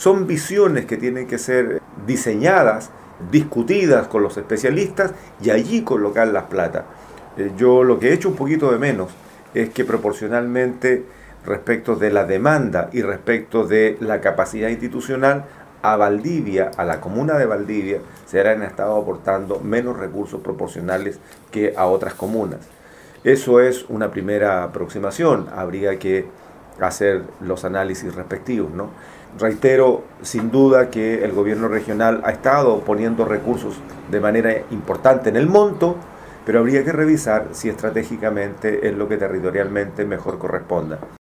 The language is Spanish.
Son visiones que tienen que ser diseñadas, discutidas con los especialistas y allí colocar las plata. Yo lo que he hecho un poquito de menos es que proporcionalmente respecto de la demanda y respecto de la capacidad institucional, a Valdivia, a la comuna de Valdivia, se han estado aportando menos recursos proporcionales que a otras comunas. Eso es una primera aproximación, habría que hacer los análisis respectivos, ¿no? Reitero, sin duda que el gobierno regional ha estado poniendo recursos de manera importante en el monto, pero habría que revisar si estratégicamente es lo que territorialmente mejor corresponda.